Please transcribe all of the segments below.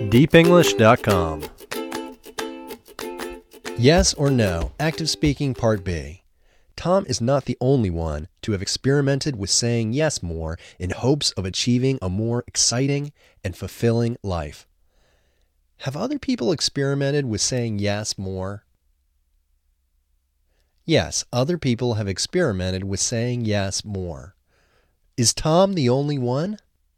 deepenglish.com. Yes or no, active speaking part B. Tom is not the only one to have experimented with saying yes more in hopes of achieving a more exciting and fulfilling life. Have other people experimented with saying yes more? Yes, other people have experimented with saying yes more. Is Tom the only one?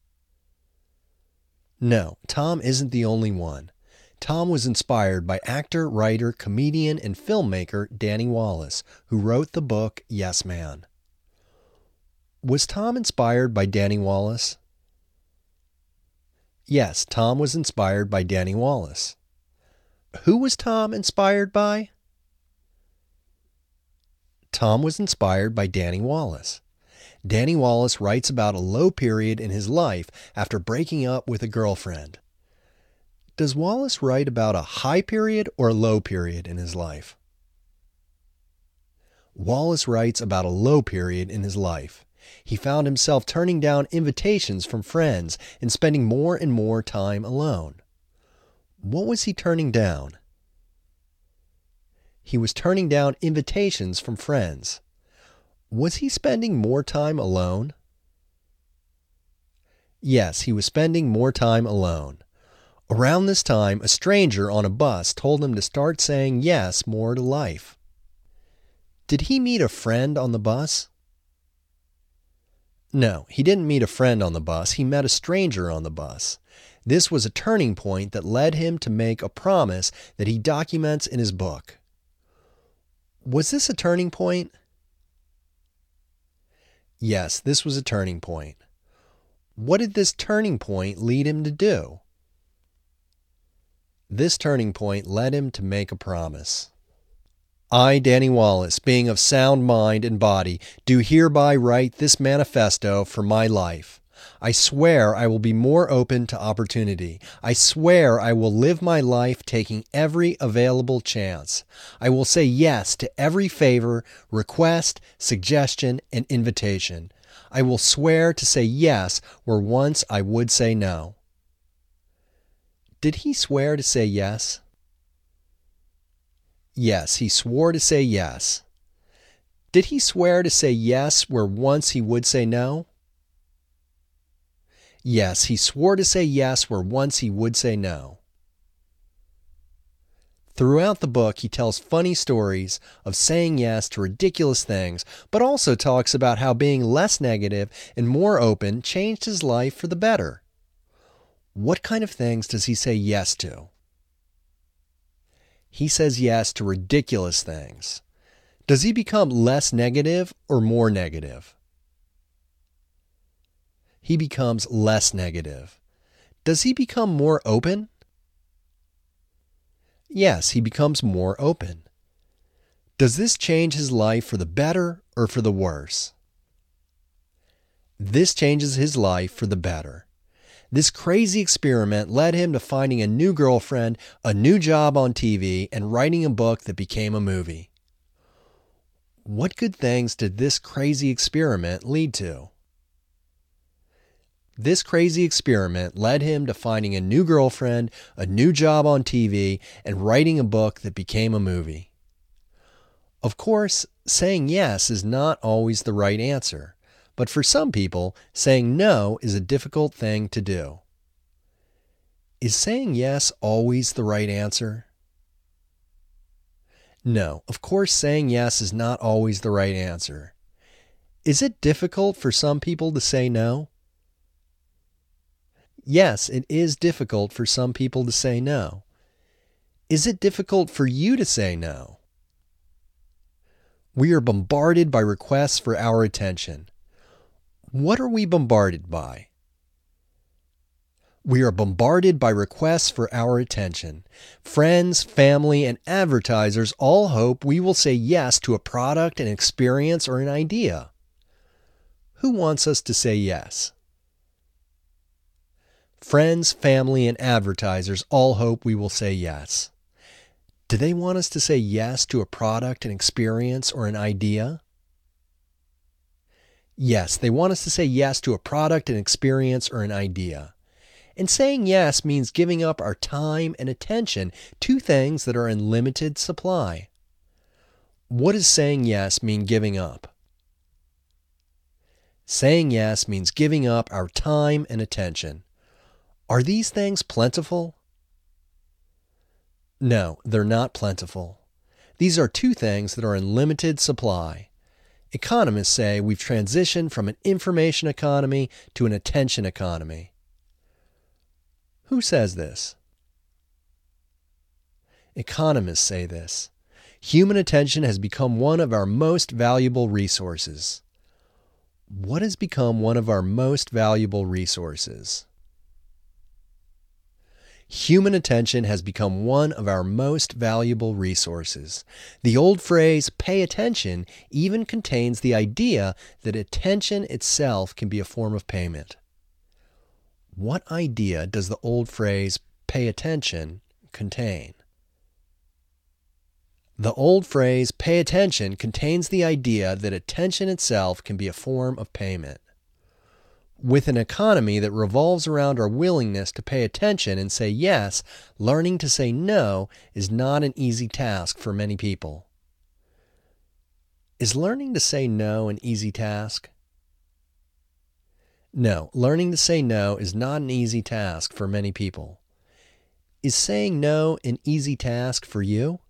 No, Tom isn't the only one. Tom was inspired by actor, writer, comedian, and filmmaker Danny Wallace, who wrote the book Yes Man. Was Tom inspired by Danny Wallace? Yes, Tom was inspired by Danny Wallace. Who was Tom inspired by? Tom was inspired by Danny Wallace. Danny Wallace writes about a low period in his life after breaking up with a girlfriend. Does Wallace write about a high period or a low period in his life? Wallace writes about a low period in his life. He found himself turning down invitations from friends and spending more and more time alone. What was he turning down? He was turning down invitations from friends. Was he spending more time alone? Yes, he was spending more time alone. Around this time, a stranger on a bus told him to start saying yes more to life. Did he meet a friend on the bus? No, he didn't meet a friend on the bus. He met a stranger on the bus. This was a turning point that led him to make a promise that he documents in his book. Was this a turning point? Yes, this was a turning point. What did this turning point lead him to do? This turning point led him to make a promise. I, Danny Wallace, being of sound mind and body, do hereby write this manifesto for my life. I swear I will be more open to opportunity. I swear I will live my life taking every available chance. I will say yes to every favor, request, suggestion, and invitation. I will swear to say yes where once I would say no. Did he swear to say yes? Yes, he swore to say yes. Did he swear to say yes where once he would say no? Yes, he swore to say yes where once he would say no. Throughout the book, he tells funny stories of saying yes to ridiculous things, but also talks about how being less negative and more open changed his life for the better. What kind of things does he say yes to? He says yes to ridiculous things. Does he become less negative or more negative? He becomes less negative. Does he become more open? Yes, he becomes more open. Does this change his life for the better or for the worse? This changes his life for the better. This crazy experiment led him to finding a new girlfriend, a new job on TV, and writing a book that became a movie. What good things did this crazy experiment lead to? This crazy experiment led him to finding a new girlfriend, a new job on TV, and writing a book that became a movie. Of course, saying yes is not always the right answer. But for some people, saying no is a difficult thing to do. Is saying yes always the right answer? No, of course saying yes is not always the right answer. Is it difficult for some people to say no? Yes, it is difficult for some people to say no. Is it difficult for you to say no? We are bombarded by requests for our attention. What are we bombarded by? We are bombarded by requests for our attention. Friends, family, and advertisers all hope we will say yes to a product, an experience, or an idea. Who wants us to say yes? Friends, family, and advertisers all hope we will say yes. Do they want us to say yes to a product, an experience, or an idea? Yes, they want us to say yes to a product, an experience, or an idea. And saying yes means giving up our time and attention to things that are in limited supply. What does saying yes mean giving up? Saying yes means giving up our time and attention. Are these things plentiful? No, they're not plentiful. These are two things that are in limited supply. Economists say we've transitioned from an information economy to an attention economy. Who says this? Economists say this. Human attention has become one of our most valuable resources. What has become one of our most valuable resources? Human attention has become one of our most valuable resources. The old phrase, pay attention, even contains the idea that attention itself can be a form of payment. What idea does the old phrase, pay attention, contain? The old phrase, pay attention, contains the idea that attention itself can be a form of payment. With an economy that revolves around our willingness to pay attention and say yes, learning to say no is not an easy task for many people. Is learning to say no an easy task? No, learning to say no is not an easy task for many people. Is saying no an easy task for you?